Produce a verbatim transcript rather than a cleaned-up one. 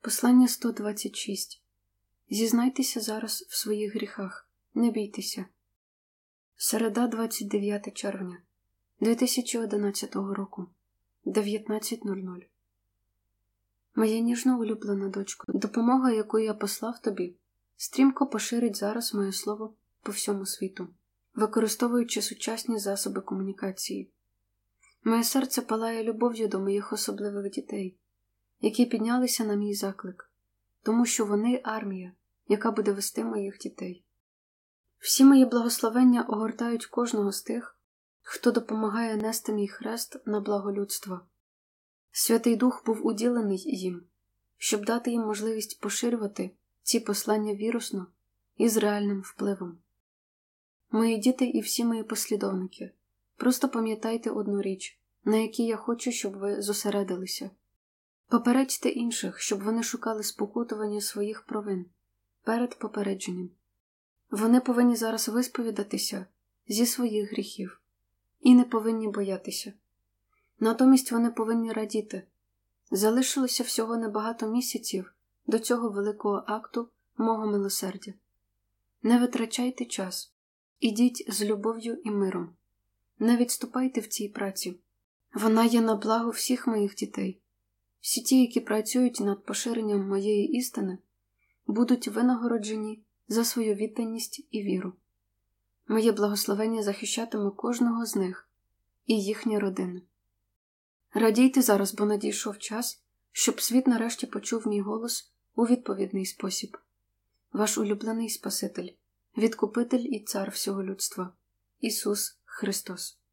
Послання сто двадцять шість. Зізнайтеся зараз в своїх гріхах. Не бійтеся. Середа, двадцять дев'яте червня дві тисячі одинадцятого року. дев'ятнадцять нуль нуль. Моя ніжно улюблена дочко, допомога, яку я послав тобі, стрімко поширить зараз моє слово по всьому світу, використовуючи сучасні засоби комунікації. Моє серце палає любов'ю до моїх особливих дітей, які піднялися на мій заклик, тому що вони армія, яка буде вести моїх дітей. Всі мої благословення огортають кожного з тих, хто допомагає нести мій хрест на благо людства. Святий Дух був уділений їм, щоб дати їм можливість поширювати ці послання вірусно і з реальним впливом. Мої діти і всі мої послідовники, просто пам'ятайте одну річ, на якій я хочу, щоб ви зосередилися. Попередьте інших, щоб вони шукали спокутування своїх провин перед попередженням. Вони повинні зараз висповідатися зі своїх гріхів і не повинні боятися. Натомість вони повинні радіти. Залишилося всього небагато місяців до цього великого акту мого милосердя. Не витрачайте час. Ідіть з любов'ю і миром. Не відступайте в цій праці. Вона є на благо всіх моїх дітей. Всі ті, які працюють над поширенням моєї істини, будуть винагороджені за свою відданість і віру. Моє благословення захищатиме кожного з них і їхні родини. Радійте зараз, бо надійшов час, щоб світ нарешті почув мій голос у відповідний спосіб. Ваш улюблений Спаситель, Відкупитель і Цар всього людства – Ісус Христос.